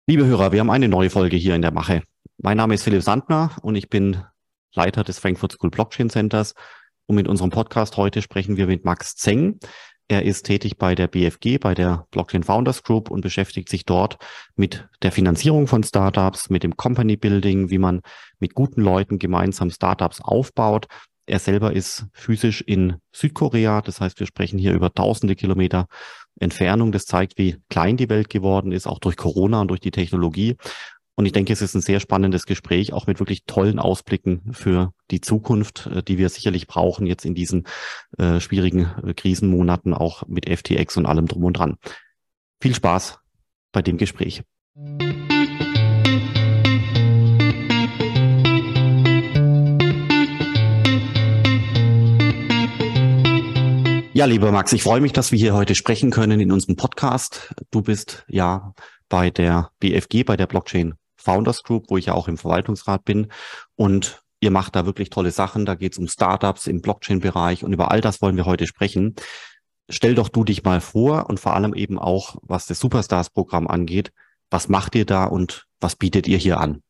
Liebe Hörer, wir haben eine neue Folge hier in der Mache. Mein Name ist Philipp Sandner und ich bin Leiter des Frankfurt School Blockchain Centers. Und mit unserem Podcast heute sprechen wir mit Max Zeng. Er ist tätig bei der BFG, bei der Blockchain Founders Group und beschäftigt sich dort mit der Finanzierung von Startups, mit dem Company Building, wie man mit guten Leuten gemeinsam Startups aufbaut. Er selber ist physisch in Südkorea. Das heißt, wir sprechen hier über tausende Kilometer Entfernung. Das zeigt, wie klein die Welt geworden ist, auch durch Corona und durch die Technologie. Und ich denke, es ist ein sehr spannendes Gespräch, auch mit wirklich tollen Ausblicken für die Zukunft, die wir sicherlich brauchen jetzt in diesen schwierigen Krisenmonaten, auch mit FTX und allem drum und dran. Viel Spaß bei dem Gespräch. Ja, lieber Max, ich freue mich, dass wir hier heute sprechen können in unserem Podcast. Du bist ja bei der BFG, bei der Blockchain Founders Group, wo ich ja auch im Verwaltungsrat bin. Und ihr macht da wirklich tolle Sachen. Da geht es um Startups im Blockchain-Bereich und über all das wollen wir heute sprechen. Stell doch du dich mal vor und vor allem eben auch, was das Superstars-Programm angeht. Was macht ihr da und was bietet ihr hier an?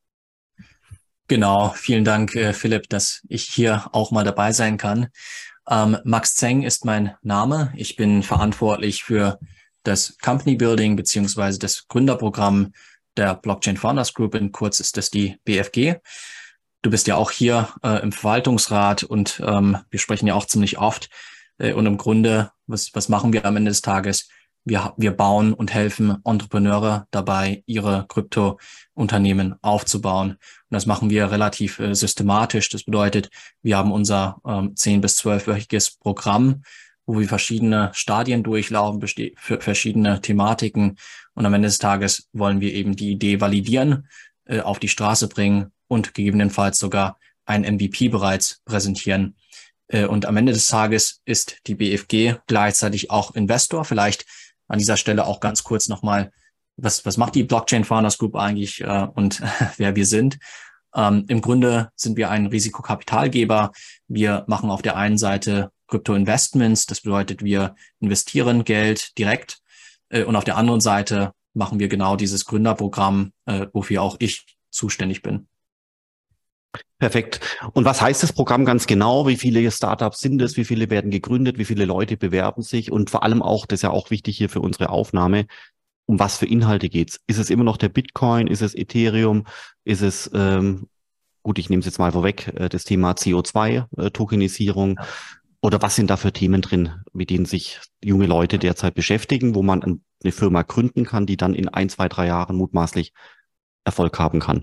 Genau, vielen Dank, Philipp, dass ich hier auch mal dabei sein kann. Max Zeng ist mein Name. Ich bin verantwortlich für das Company Building beziehungsweise das Gründerprogramm der Blockchain Founders Group. In kurz ist das die BFG. Du bist ja auch hier im Verwaltungsrat und wir sprechen ja auch ziemlich oft. Und im Grunde, was machen wir am Ende des Tages? Wir bauen und helfen Entrepreneure dabei, ihre Krypto-Unternehmen aufzubauen. Und das machen wir relativ systematisch. Das bedeutet, wir haben unser 10- bis 12-wöchiges Programm, wo wir verschiedene Stadien durchlaufen, für verschiedene Thematiken. Und am Ende des Tages wollen wir eben die Idee validieren, auf die Straße bringen und gegebenenfalls sogar ein MVP bereits präsentieren. Und am Ende des Tages ist die BFG gleichzeitig auch Investor. Vielleicht an dieser Stelle auch ganz kurz nochmal, was macht die Blockchain Founders Group eigentlich und wer wir sind. Im Grunde sind wir ein Risikokapitalgeber. Wir machen auf der einen Seite Krypto-Investments, das bedeutet, wir investieren Geld direkt und auf der anderen Seite machen wir genau dieses Gründerprogramm, wofür auch ich zuständig bin. Perfekt. Und was heißt das Programm ganz genau? Wie viele Startups sind es? Wie viele werden gegründet? Wie viele Leute bewerben sich? Und vor allem auch, das ist ja auch wichtig hier für unsere Aufnahme, um was für Inhalte geht's? Ist es immer noch der Bitcoin? Ist es Ethereum? Ist es, gut, ich nehme es jetzt mal vorweg, das Thema CO2-Tokenisierung? Oder was sind da für Themen drin, mit denen sich junge Leute derzeit beschäftigen, wo man eine Firma gründen kann, die dann in 1, 2, 3 Jahren mutmaßlich Erfolg haben kann?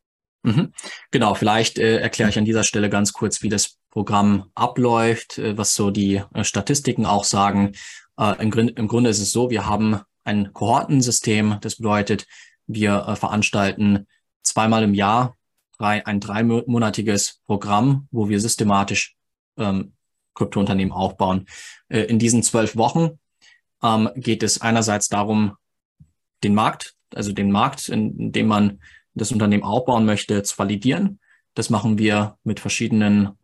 Genau, vielleicht erkläre ich an dieser Stelle ganz kurz, wie das Programm abläuft, was so die Statistiken auch sagen. Im Grunde ist es so, wir haben ein Kohortensystem. Das bedeutet, wir veranstalten zweimal im Jahr ein dreimonatiges Programm, wo wir systematisch Kryptounternehmen aufbauen. In diesen 12 Wochen geht es einerseits darum, den Markt, in dem man das Unternehmen aufbauen möchte, zu validieren. Das machen wir mit verschiedenen,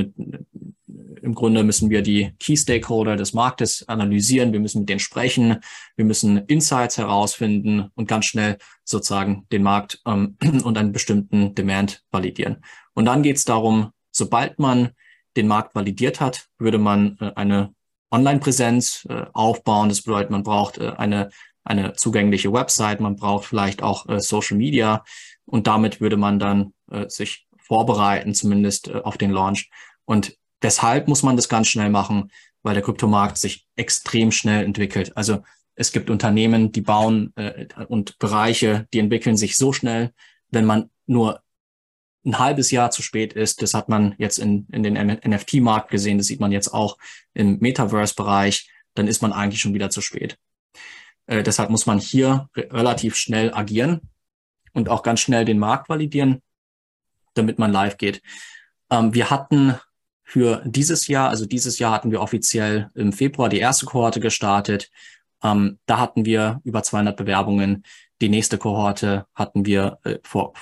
im Grunde müssen wir die Key Stakeholder des Marktes analysieren, wir müssen mit denen sprechen, wir müssen Insights herausfinden und ganz schnell sozusagen den Markt und einen bestimmten Demand validieren. Und dann geht es darum, sobald man den Markt validiert hat, würde man eine Online-Präsenz aufbauen. Das bedeutet, man braucht eine zugängliche Website, man braucht vielleicht auch Social Media und damit würde man dann sich vorbereiten, zumindest auf den Launch. Und deshalb muss man das ganz schnell machen, weil der Kryptomarkt sich extrem schnell entwickelt. Also es gibt Unternehmen, die bauen und Bereiche, die entwickeln sich so schnell, wenn man nur ein halbes Jahr zu spät ist. Das hat man jetzt in den NFT-Markt gesehen, das sieht man jetzt auch im Metaverse-Bereich, dann ist man eigentlich schon wieder zu spät. Deshalb muss man hier relativ schnell agieren und auch ganz schnell den Markt validieren, damit man live geht. Wir hatten für dieses Jahr hatten wir offiziell im Februar die erste Kohorte gestartet. Da hatten wir über 200 Bewerbungen. Die nächste Kohorte hatten wir vor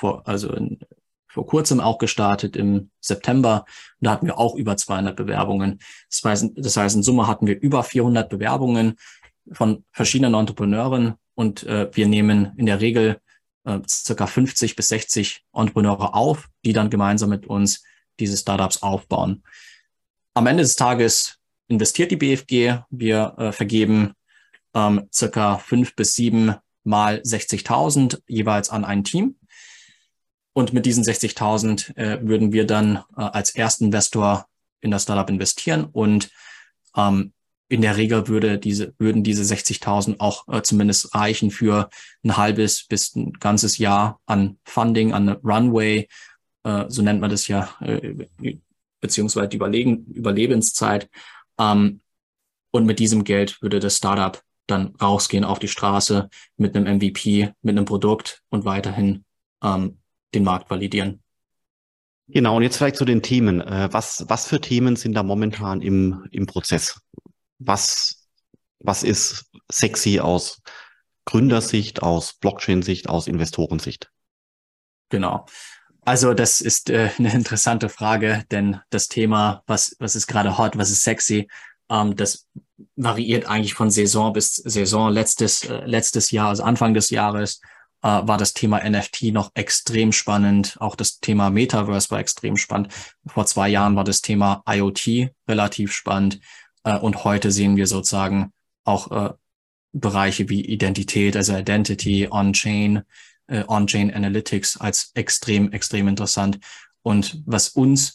kurzem auch gestartet im September. Da hatten wir auch über 200 Bewerbungen. Das heißt, in Summe hatten wir über 400 Bewerbungen von verschiedenen Entrepreneuren und wir nehmen in der Regel circa 50 bis 60 Entrepreneure auf, die dann gemeinsam mit uns diese Startups aufbauen. Am Ende des Tages investiert die BFG. Wir vergeben circa 5 bis 7 mal 60.000 jeweils an ein Team. Und mit diesen 60.000 würden wir dann als Erstinvestor in das Startup investieren. Und in der Regel würden diese 60.000 auch zumindest reichen für ein halbes bis ein ganzes Jahr an Funding, an eine Runway, so nennt man das ja, beziehungsweise die Überlebenszeit. Und mit diesem Geld würde das Startup dann rausgehen auf die Straße mit einem MVP, mit einem Produkt und weiterhin den Markt validieren. Genau, und jetzt vielleicht zu den Themen. Was für Themen sind da momentan im Prozess? Was ist sexy aus Gründersicht, aus Blockchain-Sicht, aus Investorensicht? Genau. Also das ist eine interessante Frage, denn das Thema, was ist gerade hot, was ist sexy, das variiert eigentlich von Saison bis Saison. Letztes Jahr, also Anfang des Jahres, war das Thema NFT noch extrem spannend. Auch das Thema Metaverse war extrem spannend. Vor 2 Jahren war das Thema IoT relativ spannend. Und heute sehen wir sozusagen auch Bereiche wie Identität, also Identity, On-Chain Analytics als extrem, extrem interessant. Und was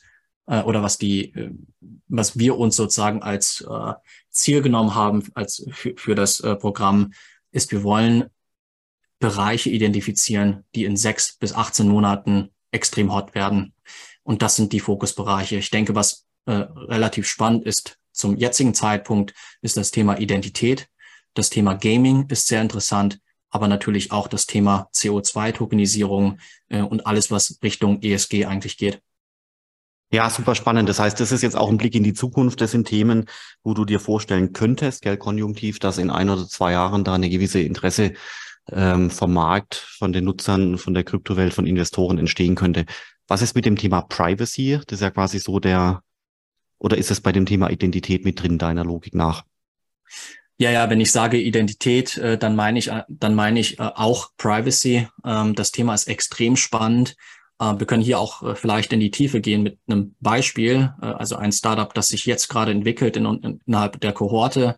wir uns sozusagen als Ziel genommen haben für das Programm, ist, wir wollen Bereiche identifizieren, die in 6 bis 18 Monaten extrem hot werden. Und das sind die Fokusbereiche. Ich denke, was relativ spannend ist zum jetzigen Zeitpunkt, ist das Thema Identität. Das Thema Gaming ist sehr interessant, aber natürlich auch das Thema CO2-Tokenisierung und alles, was Richtung ESG eigentlich geht. Ja, super spannend. Das heißt, das ist jetzt auch ein Blick in die Zukunft. Das sind Themen, wo du dir vorstellen könntest, gell, konjunktiv, dass in 1 oder 2 Jahren da eine gewisse Interesse vom Markt, von den Nutzern, von der Kryptowelt, von Investoren entstehen könnte. Was ist mit dem Thema Privacy? Das ist ja quasi so oder ist es bei dem Thema Identität mit drin, deiner Logik nach? Ja, wenn ich sage Identität, dann meine ich auch Privacy. Das Thema ist extrem spannend. Wir können hier auch vielleicht in die Tiefe gehen mit einem Beispiel, also ein Startup, das sich jetzt gerade entwickelt innerhalb der Kohorte.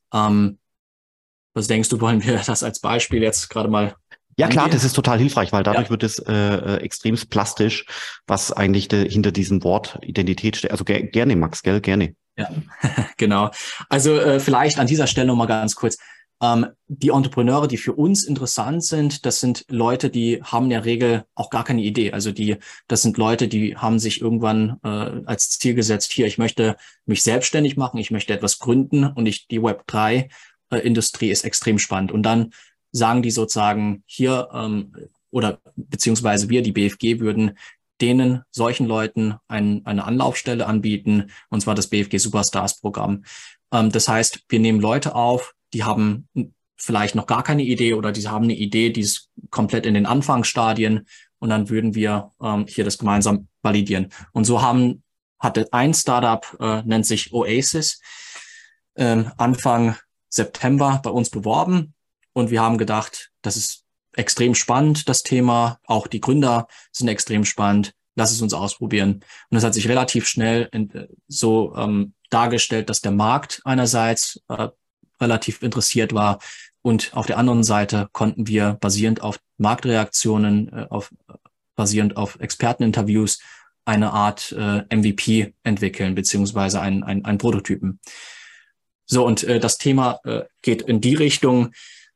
Was denkst du, wollen wir das als Beispiel jetzt gerade mal Ja klar, angehen? das ist total hilfreich, weil dadurch Ja. wird es extremst plastisch, was eigentlich hinter diesem Wort Identität steht. Also gerne, Max, gell, gerne. Ja, genau. Also vielleicht an dieser Stelle nochmal ganz kurz. Die Entrepreneure, die für uns interessant sind, das sind Leute, die haben in der Regel auch gar keine Idee. Also das sind Leute, die haben sich irgendwann als Ziel gesetzt, hier, ich möchte mich selbstständig machen, ich möchte etwas gründen und die Web3-Industrie ist extrem spannend. Und dann sagen die sozusagen hier oder beziehungsweise wir, die BFG, würden solchen Leuten eine Anlaufstelle anbieten, und zwar das BFG Superstars Programm. Das heißt, wir nehmen Leute auf, die haben vielleicht noch gar keine Idee oder die haben eine Idee, die ist komplett in den Anfangsstadien, und dann würden wir hier das gemeinsam validieren. Und so hatte ein Startup, nennt sich Oasis, Anfang September bei uns beworben, und wir haben gedacht, das ist extrem spannend, das Thema. Auch die Gründer sind extrem spannend. Lass es uns ausprobieren. Und es hat sich relativ schnell so dargestellt, dass der Markt einerseits relativ interessiert war, und auf der anderen Seite konnten wir basierend auf Marktreaktionen, basierend auf Experteninterviews eine Art MVP entwickeln, beziehungsweise einen Prototypen. So, und das Thema geht in die Richtung,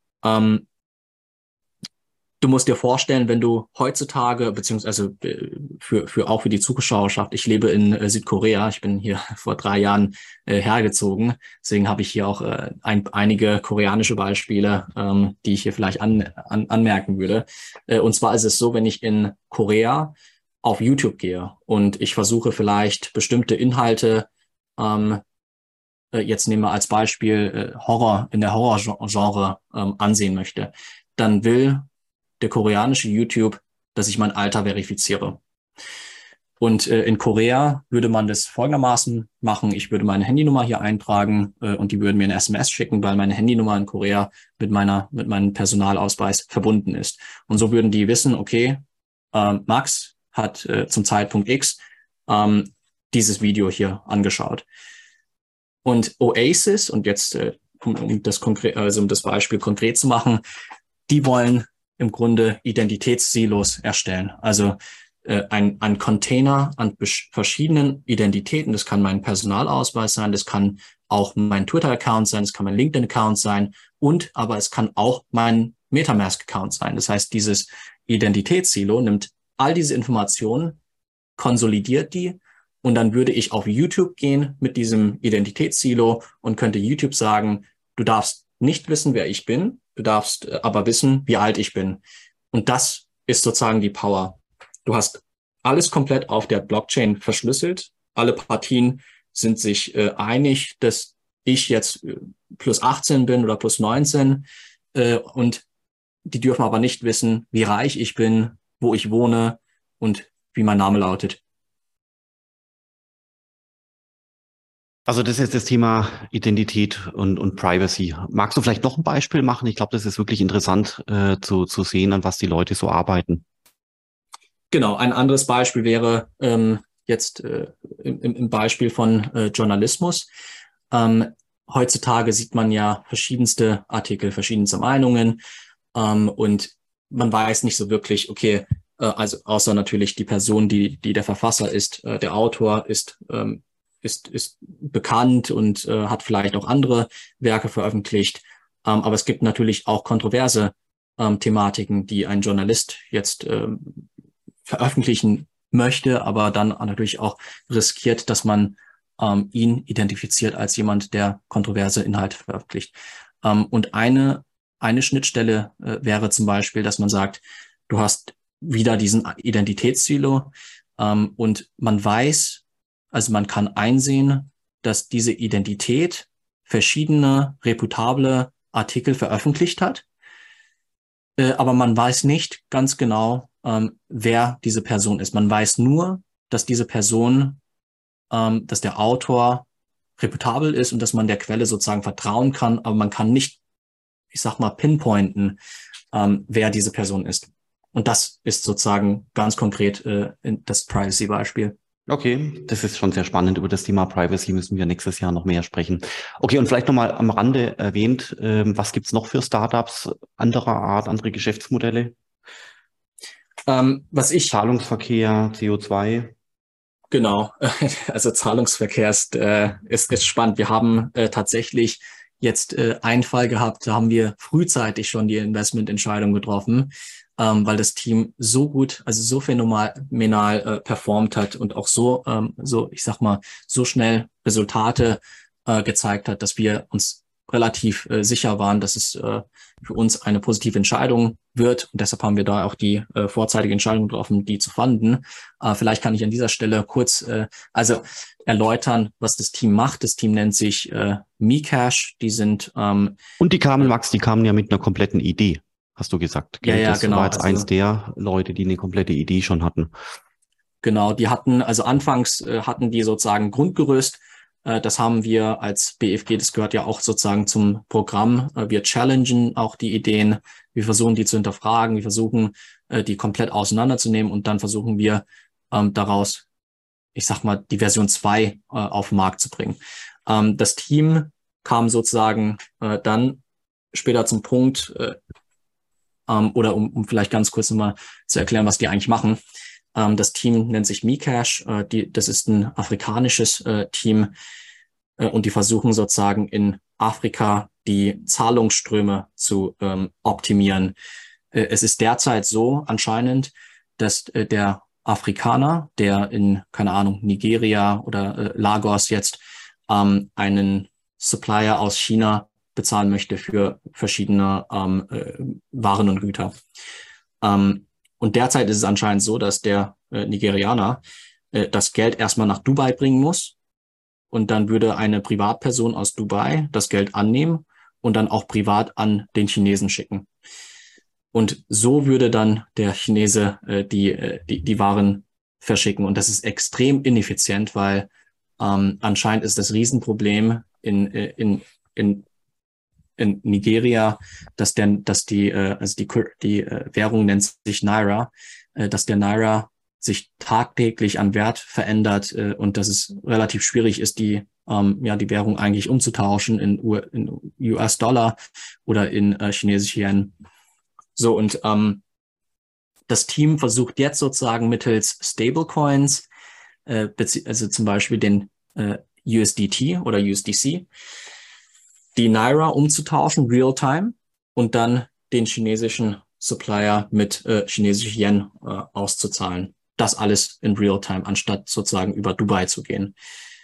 du musst dir vorstellen, wenn du heutzutage, beziehungsweise auch für die Zuschauerschaft, ich lebe in Südkorea, ich bin hier vor 3 Jahren hergezogen, deswegen habe ich hier auch einige koreanische Beispiele, die ich hier vielleicht anmerken würde. Und zwar ist es so, wenn ich in Korea auf YouTube gehe und ich versuche vielleicht bestimmte Inhalte, jetzt nehmen wir als Beispiel in der Horrorgenre ansehen möchte, dann will der koreanische YouTube, dass ich mein Alter verifiziere. Und in Korea würde man das folgendermaßen machen. Ich würde meine Handynummer hier eintragen und die würden mir eine SMS schicken, weil meine Handynummer in Korea mit meinem Personalausweis verbunden ist. Und so würden die wissen, okay, Max hat zum Zeitpunkt X dieses Video hier angeschaut. Und Oasis, und jetzt um das Beispiel konkret zu machen, die wollen im Grunde Identitätssilos erstellen. Also ein Container an verschiedenen Identitäten. Das kann mein Personalausweis sein, das kann auch mein Twitter-Account sein, das kann mein LinkedIn-Account sein aber es kann auch mein MetaMask-Account sein. Das heißt, dieses Identitätssilo nimmt all diese Informationen, konsolidiert die und dann würde ich auf YouTube gehen mit diesem Identitätssilo und könnte YouTube sagen, du darfst nicht wissen, wer ich bin, du darfst aber wissen, wie alt ich bin. Und das ist sozusagen die Power. Du hast alles komplett auf der Blockchain verschlüsselt. Alle Partien sind sich einig, dass ich jetzt plus 18 bin oder plus 19 und die dürfen aber nicht wissen, wie reich ich bin, wo ich wohne und wie mein Name lautet. Also das ist das Thema Identität und Privacy. Magst du vielleicht noch ein Beispiel machen? Ich glaube, das ist wirklich interessant zu sehen, an was die Leute so arbeiten. Genau, ein anderes Beispiel wäre jetzt im Beispiel von Journalismus. Heutzutage sieht man ja verschiedenste Artikel, verschiedenste Meinungen und man weiß nicht so wirklich, okay, also außer natürlich die Person, die der Verfasser ist, der Autor ist bekannt und hat vielleicht auch andere Werke veröffentlicht. Aber es gibt natürlich auch kontroverse Thematiken, die ein Journalist jetzt veröffentlichen möchte, aber dann natürlich auch riskiert, dass man ihn identifiziert als jemand, der kontroverse Inhalte veröffentlicht. Und eine Schnittstelle wäre zum Beispiel, dass man sagt, du hast wieder diesen Identitätssilo und man weiß, also man kann einsehen, dass diese Identität verschiedene reputable Artikel veröffentlicht hat, aber man weiß nicht ganz genau, wer diese Person ist. Man weiß nur, dass diese Person, dass der Autor reputabel ist und dass man der Quelle sozusagen vertrauen kann, aber man kann nicht, ich sag mal, pinpointen, wer diese Person ist. Und das ist sozusagen ganz konkret das Privacy-Beispiel. Okay, das ist schon sehr spannend. Über das Thema Privacy müssen wir nächstes Jahr noch mehr sprechen. Okay, und vielleicht nochmal am Rande erwähnt, was gibt's noch für Startups anderer Art, andere Geschäftsmodelle? Zahlungsverkehr, CO2. Genau, also Zahlungsverkehr ist spannend. Wir haben tatsächlich jetzt einen Fall gehabt, da haben wir frühzeitig schon die Investmententscheidung getroffen, weil das Team so gut, also so phänomenal performt hat und auch so, ich sag mal, so schnell Resultate gezeigt hat, dass wir uns relativ sicher waren, dass es für uns eine positive Entscheidung wird. Und deshalb haben wir da auch die vorzeitige Entscheidung getroffen, die zu funden. Vielleicht kann ich an dieser Stelle kurz erläutern, was das Team macht. Das Team nennt sich Mcash. Die sind und die kamen, Max, die kamen ja mit einer kompletten Idee, hast du gesagt. Gell? Ja, das genau. war jetzt eins der Leute, die eine komplette Idee schon hatten. Genau, anfangs hatten die sozusagen Grundgerüst. Das haben wir als BFG, das gehört ja auch sozusagen zum Programm. Wir challengen auch die Ideen. Wir versuchen, die zu hinterfragen. Wir versuchen, die komplett auseinanderzunehmen und dann versuchen wir daraus, ich sag mal, die Version 2 auf den Markt zu bringen. Das Team kam sozusagen dann später zum Punkt, oder um vielleicht ganz kurz nochmal zu erklären, was die eigentlich machen. Das Team nennt sich Mcash. Das ist ein afrikanisches Team und die versuchen sozusagen in Afrika die Zahlungsströme zu optimieren. Es ist derzeit so anscheinend, dass der Afrikaner, der in, keine Ahnung, Nigeria oder Lagos jetzt einen Supplier aus China bezahlen möchte für verschiedene Waren und Güter. Und derzeit ist es anscheinend so, dass der Nigerianer das Geld erstmal nach Dubai bringen muss und dann würde eine Privatperson aus Dubai das Geld annehmen und dann auch privat an den Chinesen schicken. Und so würde dann der Chinese die Waren verschicken. Und das ist extrem ineffizient, weil anscheinend ist das Riesenproblem in Nigeria, dass die Währung nennt sich Naira, dass der Naira sich tagtäglich an Wert verändert und dass es relativ schwierig ist, die Währung eigentlich umzutauschen in US-Dollar oder in chinesische Yen. So, und das Team versucht jetzt sozusagen mittels Stablecoins, also zum Beispiel den USDT oder USDC, die Naira umzutauschen, real-time, und dann den chinesischen Supplier mit chinesischen Yen auszuzahlen. Das alles in real-time, anstatt sozusagen über Dubai zu gehen.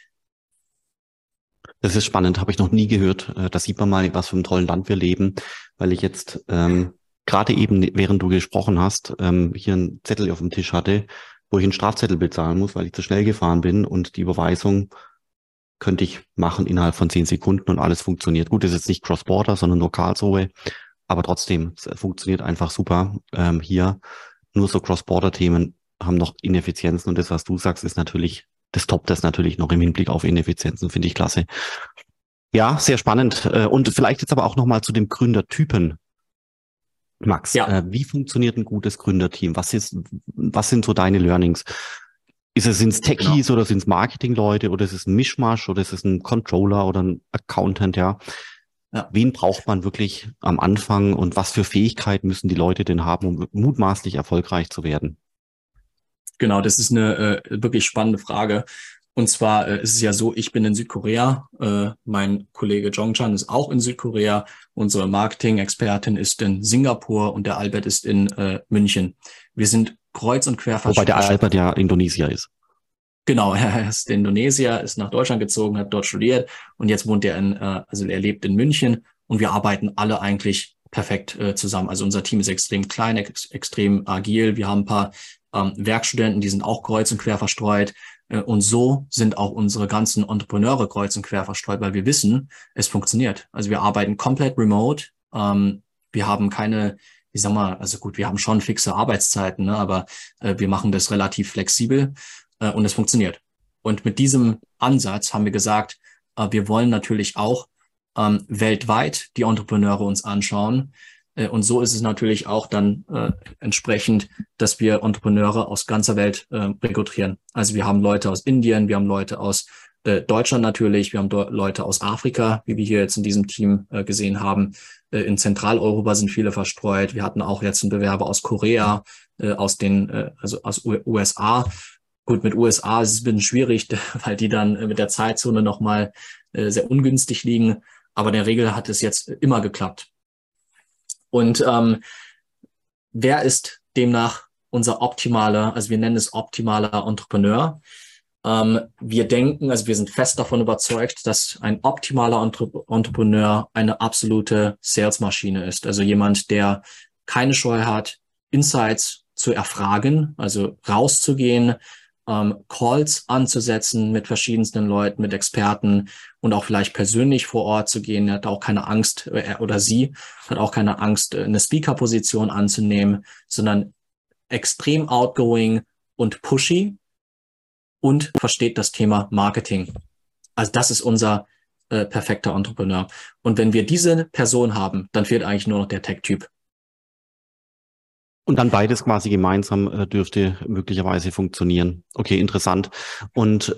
Das ist spannend, habe ich noch nie gehört. Da sieht man mal, in was für einem tollen Land wir leben, weil ich jetzt gerade eben, während du gesprochen hast, hier einen Zettel auf dem Tisch hatte, wo ich einen Strafzettel bezahlen muss, weil ich zu schnell gefahren bin, und die Überweisung könnte ich machen innerhalb von 10 Sekunden und alles funktioniert. Gut, das ist jetzt nicht Cross-Border, sondern nur Karlsruhe, aber trotzdem, es funktioniert einfach super. Hier nur so Cross-Border-Themen haben noch Ineffizienzen, und das, was du sagst, ist natürlich, das toppt das natürlich noch im Hinblick auf Ineffizienzen, finde ich klasse. Ja, sehr spannend. Und vielleicht jetzt aber auch nochmal zu dem Gründertypen. Max, Ja, wie funktioniert ein gutes Gründerteam? Was sind so deine Learnings? Sind's genau. Techies oder sind's Marketingleute oder ist es ein Mischmasch oder ist es ein Controller oder ein Accountant, ja? Ja. Wen braucht man wirklich am Anfang und was für Fähigkeiten müssen die Leute denn haben, um mutmaßlich erfolgreich zu werden? Genau, das ist eine wirklich spannende Frage. Und zwar ist es ja so, ich bin in Südkorea, mein Kollege Jongchan ist auch in Südkorea, unsere Marketing-Expertin ist in Singapur und der Albert ist in München. Wir sind kreuz und quer Wobei der verschieden. Albert ja Indonesier ist. Genau, er ist Indonesier, ist nach Deutschland gezogen, hat dort studiert und jetzt wohnt er also er lebt in München, und wir arbeiten alle eigentlich perfekt zusammen. Also unser Team ist extrem klein, extrem agil. Wir haben ein paar Werkstudenten, die sind auch kreuz und quer verstreut. Und so sind auch unsere ganzen Entrepreneure kreuz und quer verstreut, weil wir wissen, es funktioniert. Also wir arbeiten komplett remote. Wir haben keine, ich sag mal, also gut, wir haben schon fixe Arbeitszeiten, ne, aber wir machen das relativ flexibel. Und es funktioniert. Und mit diesem Ansatz haben wir gesagt, wir wollen natürlich auch weltweit die Entrepreneure uns anschauen. Und so ist es natürlich auch dann entsprechend, dass wir Entrepreneure aus ganzer Welt rekrutieren. Also wir haben Leute aus Indien, wir haben Leute aus Deutschland natürlich, wir haben Leute aus Afrika, wie wir hier jetzt in diesem Team gesehen haben. In Zentraleuropa sind viele verstreut. Wir hatten auch jetzt einen Bewerber aus Korea, also aus USA. Gut, mit USA ist es ein bisschen schwierig, weil die dann mit der Zeitzone nochmal sehr ungünstig liegen. Aber in der Regel hat es jetzt immer geklappt. Und wer ist demnach unser optimaler, also wir nennen es optimaler Entrepreneur? Wir denken, also wir sind fest davon überzeugt, dass ein optimaler Entrepreneur eine absolute Salesmaschine ist. Also jemand, der keine Scheu hat, Insights zu erfragen, also rauszugehen, Calls anzusetzen mit verschiedensten Leuten, mit Experten und auch vielleicht persönlich vor Ort zu gehen. Er hat auch keine Angst, oder sie hat auch keine Angst, eine Speaker-Position anzunehmen, sondern extrem outgoing und pushy und versteht das Thema Marketing. Also das ist unser perfekter Entrepreneur. Und wenn wir diese Person haben, dann fehlt eigentlich nur noch der Tech-Typ. Und dann beides quasi gemeinsam dürfte möglicherweise funktionieren. Okay, interessant. Und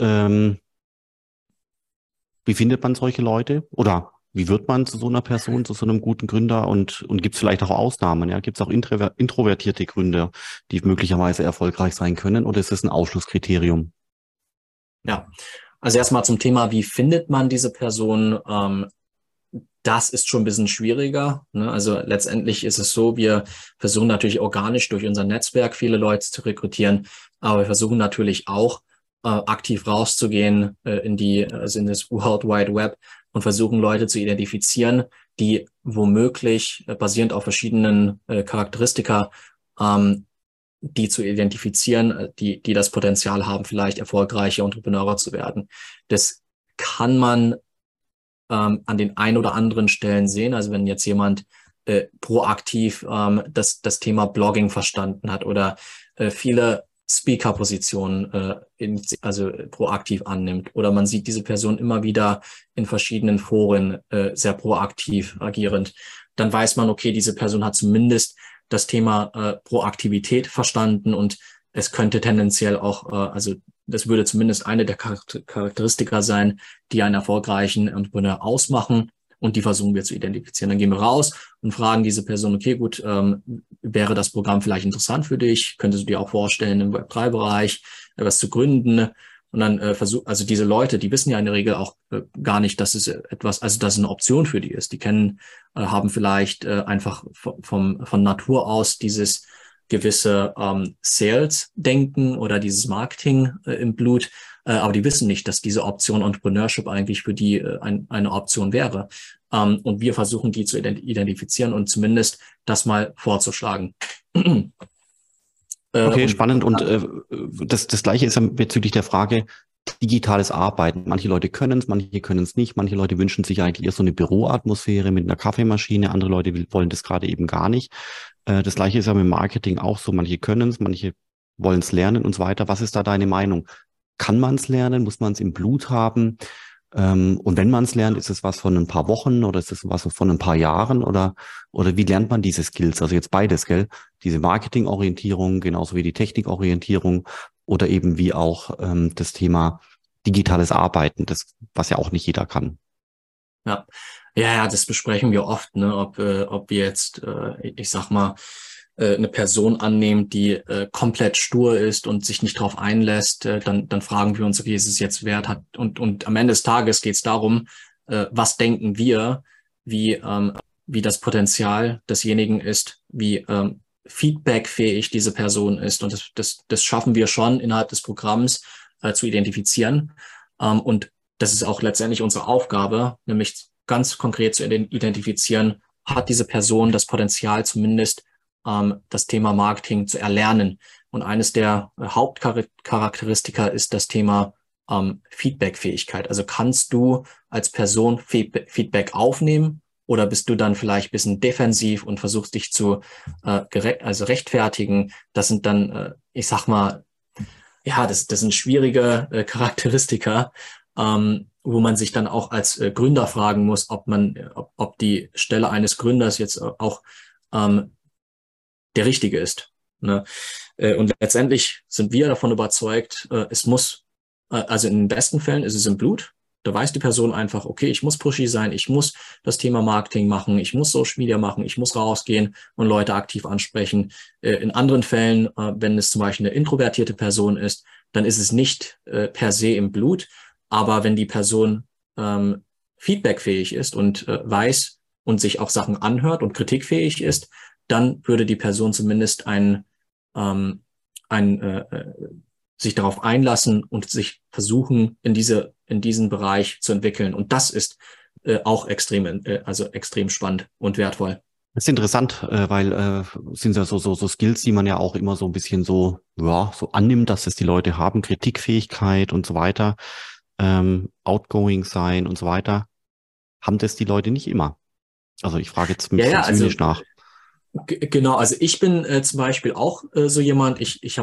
wie findet man solche Leute? Oder wie wird man zu so einer Person, zu so einem guten Gründer? Und gibt es vielleicht auch Ausnahmen? Ja, gibt es auch introvertierte Gründer, die möglicherweise erfolgreich sein können? Oder ist es ein Ausschlusskriterium? Ja, also erstmal zum Thema, wie findet man diese Person? Das ist schon ein bisschen schwieriger, ne? Also letztendlich ist es so, wir versuchen natürlich organisch durch unser Netzwerk viele Leute zu rekrutieren, aber wir versuchen natürlich auch aktiv rauszugehen also in das World Wide Web und versuchen Leute zu identifizieren, die womöglich basierend auf verschiedenen Charakteristika die zu identifizieren, die das Potenzial haben, vielleicht erfolgreiche Entrepreneure zu werden. Das kann man an den ein oder anderen Stellen sehen. Also wenn jetzt jemand proaktiv das Thema Blogging verstanden hat oder viele Speaker-Position also proaktiv annimmt. Oder man sieht diese Person immer wieder in verschiedenen Foren sehr proaktiv agierend. Dann weiß man, okay, diese Person hat zumindest das Thema Proaktivität verstanden und es könnte tendenziell auch, also das würde zumindest eine der Charakteristika sein, die einen erfolgreichen Entrepreneur ausmachen. Und die versuchen wir zu identifizieren. Dann gehen wir raus und fragen diese Person, okay, gut, wäre das Programm vielleicht interessant für dich? Könntest du dir auch vorstellen, im Web3-Bereich was zu gründen? Und dann also diese Leute, die wissen ja in der Regel auch gar nicht, dass es etwas, also dass es eine Option für die ist. Die haben vielleicht einfach von Natur aus dieses gewisse Sales-Denken oder dieses Marketing im Blut, aber die wissen nicht, dass diese Option Entrepreneurship eigentlich für die eine Option wäre. Und wir versuchen, die zu identifizieren und zumindest das mal vorzuschlagen. Okay, spannend. Und das Gleiche ist ja bezüglich der Frage, digitales Arbeiten. Manche Leute können es, manche können es nicht. Manche Leute wünschen sich eigentlich eher so eine Büroatmosphäre mit einer Kaffeemaschine. Andere Leute wollen das gerade eben gar nicht. Das Gleiche ist ja mit Marketing auch so. Manche können es, manche wollen es lernen und so weiter. Was ist da deine Meinung? Kann man es lernen? Muss man es im Blut haben? Und wenn man es lernt, ist es was von ein paar Wochen oder ist es was von ein paar Jahren oder wie lernt man diese Skills? Also jetzt beides, gell? Diese Marketingorientierung, genauso wie die Technikorientierung oder eben wie auch das Thema digitales Arbeiten, das, was ja auch nicht jeder kann. Ja, das besprechen wir oft, ne? Ob wir jetzt, ich sag mal, eine Person annehmen, die komplett stur ist und sich nicht darauf einlässt, dann fragen wir uns, okay, ist es jetzt wert? Und am Ende des Tages geht es darum, was denken wir, wie das Potenzial desjenigen ist, wie feedbackfähig diese Person ist. Und das schaffen wir schon innerhalb des Programms zu identifizieren. Und das ist auch letztendlich unsere Aufgabe, nämlich ganz konkret zu identifizieren, hat diese Person das Potenzial zumindest das Thema Marketing zu erlernen. Und eines der Hauptcharakteristika ist das Thema Feedbackfähigkeit. Also kannst du als Person Feedback aufnehmen oder bist du dann vielleicht ein bisschen defensiv und versuchst dich zu rechtfertigen? Das sind dann, ich sag mal, ja, das sind schwierige Charakteristika, wo man sich dann auch als Gründer fragen muss, ob die Stelle eines Gründers jetzt auch der richtige ist. Ne? Und letztendlich sind wir davon überzeugt, es muss, also in den besten Fällen ist es im Blut. Da weiß die Person einfach, okay, ich muss pushy sein, ich muss das Thema Marketing machen, ich muss Social Media machen, ich muss rausgehen und Leute aktiv ansprechen. In anderen Fällen, wenn es zum Beispiel eine introvertierte Person ist, dann ist es nicht per se im Blut. Aber wenn die Person feedbackfähig ist und weiß und sich auch Sachen anhört und kritikfähig ist, dann würde die Person zumindest sich darauf einlassen und sich versuchen, in diesen Bereich zu entwickeln. Und das ist auch extrem spannend und wertvoll. Das ist interessant, weil sind ja so Skills, die man ja auch immer so ein bisschen so annimmt, dass es die Leute haben, Kritikfähigkeit und so weiter, outgoing sein und so weiter, haben das die Leute nicht immer. Also ich frage jetzt ein bisschen zynisch nach. Genau, also ich bin zum Beispiel auch so jemand, ich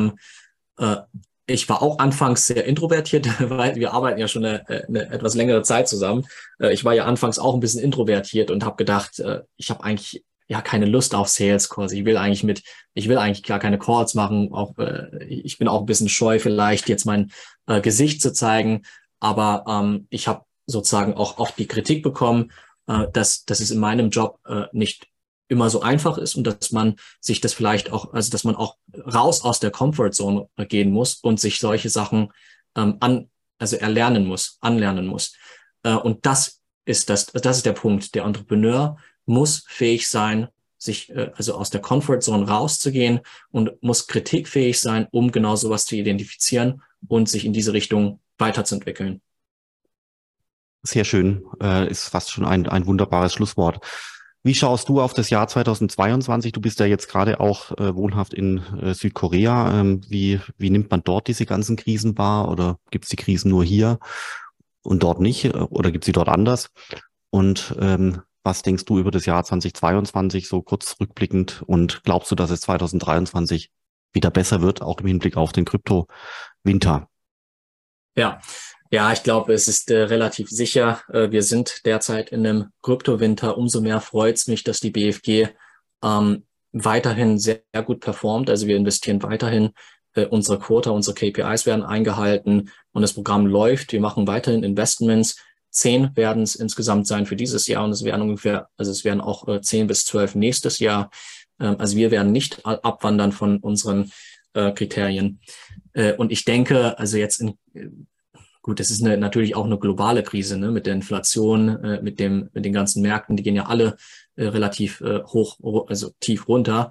war auch anfangs sehr introvertiert, weil wir arbeiten ja schon eine etwas längere Zeit zusammen. Ich war ja anfangs auch ein bisschen introvertiert und habe gedacht, ich habe eigentlich ja keine Lust auf Sales Calls. Ich will eigentlich gar keine Calls machen. Auch ich bin auch ein bisschen scheu, vielleicht jetzt mein Gesicht zu zeigen. Aber ich habe sozusagen auch oft die Kritik bekommen, dass es in meinem Job nicht immer so einfach ist und dass man sich das vielleicht auch, also dass man auch raus aus der Comfortzone gehen muss und sich solche Sachen anlernen muss. Und das ist der Punkt. Der Entrepreneur muss fähig sein, sich also aus der Comfortzone rauszugehen und muss kritikfähig sein, um genau sowas zu identifizieren und sich in diese Richtung weiterzuentwickeln. Sehr schön, ist fast schon ein wunderbares Schlusswort. Wie schaust du auf das Jahr 2022? Du bist ja jetzt gerade auch wohnhaft in Südkorea. Wie nimmt man dort diese ganzen Krisen wahr? Oder gibt es die Krisen nur hier und dort nicht? Oder gibt es sie dort anders? Und was denkst du über das Jahr 2022 so kurz rückblickend? Und glaubst du, dass es 2023 wieder besser wird, auch im Hinblick auf den Krypto-Winter. Ja, ich glaube, es ist relativ sicher. Wir sind derzeit in einem Kryptowinter. Umso mehr freut es mich, dass die BFG weiterhin sehr, sehr gut performt. Also wir investieren weiterhin. Unsere Quota, unsere KPIs werden eingehalten und das Programm läuft. Wir machen weiterhin Investments. 10 werden es insgesamt sein für dieses Jahr und es werden auch 10 bis 12 nächstes Jahr. Also wir werden nicht abwandern von unseren Kriterien. Und ich denke, also jetzt gut, das ist natürlich auch eine globale Krise, ne, mit der Inflation, mit den ganzen Märkten, die gehen ja alle relativ also tief runter.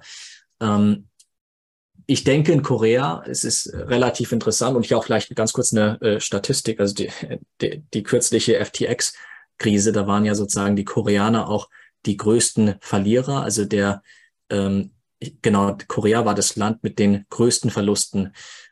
Ich denke, in Korea es ist relativ interessant und hier auch vielleicht ganz kurz eine Statistik, also die kürzliche FTX-Krise, da waren ja sozusagen die Koreaner auch die größten Verlierer, also genau, Korea war das Land mit den größten Verlusten.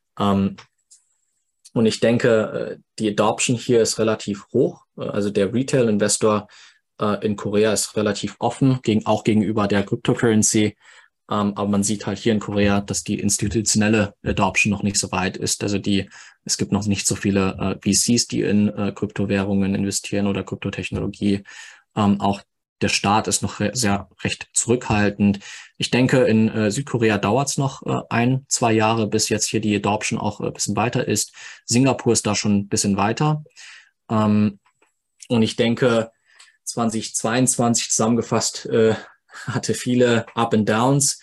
Und ich denke, die Adoption hier ist relativ hoch. Also der Retail-Investor in Korea ist relativ offen, auch gegenüber der Cryptocurrency. Aber man sieht halt hier in Korea, dass die institutionelle Adoption noch nicht so weit ist. Also es gibt noch nicht so viele VCs, die in Kryptowährungen investieren oder Kryptotechnologie. Auch der Staat ist noch recht zurückhaltend. Ich denke, in Südkorea dauert es noch 1, 2 Jahre, bis jetzt hier die Adoption auch ein bisschen weiter ist. Singapur ist da schon ein bisschen weiter. Und ich denke, 2022 zusammengefasst hatte viele Up and Downs.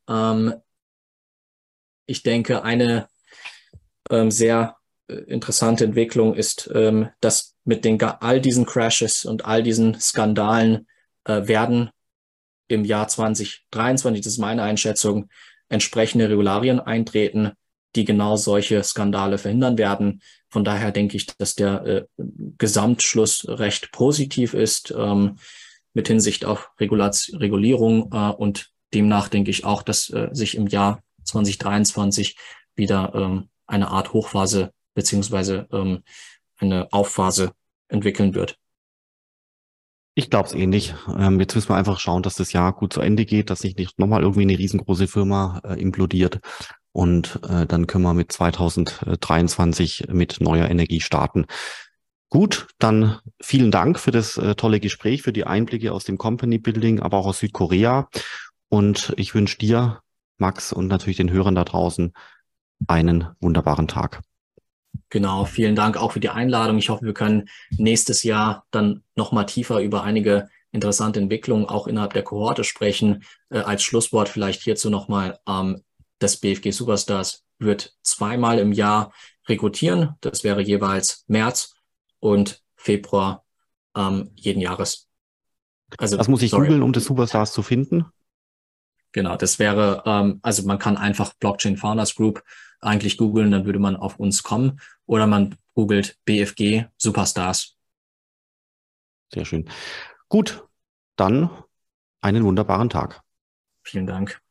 Ich denke, eine sehr interessante Entwicklung ist, dass mit all diesen Crashes und all diesen Skandalen werden im Jahr 2023, das ist meine Einschätzung, entsprechende Regularien eintreten, die genau solche Skandale verhindern werden. Von daher denke ich, dass der Gesamtschluss recht positiv ist mit Hinsicht auf Regulierung und demnach denke ich auch, dass sich im Jahr 2023 wieder eine Art Hochphase beziehungsweise eine Aufphase entwickeln wird. Ich glaube es ähnlich. Jetzt müssen wir einfach schauen, dass das Jahr gut zu Ende geht, dass nicht nochmal irgendwie eine riesengroße Firma implodiert. Und dann können wir mit 2023 mit neuer Energie starten. Gut, dann vielen Dank für das tolle Gespräch, für die Einblicke aus dem Company Building, aber auch aus Südkorea. Und ich wünsche dir, Max, und natürlich den Hörern da draußen einen wunderbaren Tag. Genau, vielen Dank auch für die Einladung. Ich hoffe, wir können nächstes Jahr dann nochmal tiefer über einige interessante Entwicklungen auch innerhalb der Kohorte sprechen. Als Schlusswort vielleicht hierzu nochmal, das BFG Superstars wird 2-mal im Jahr rekrutieren. Das wäre jeweils März und Februar jeden Jahres. Also, Was muss ich googeln, um das Superstars zu finden? Genau, das wäre, also man kann einfach Blockchain Founders Group eigentlich googeln, dann würde man auf uns kommen. Oder man googelt BFG Superstars. Sehr schön. Gut, dann einen wunderbaren Tag. Vielen Dank.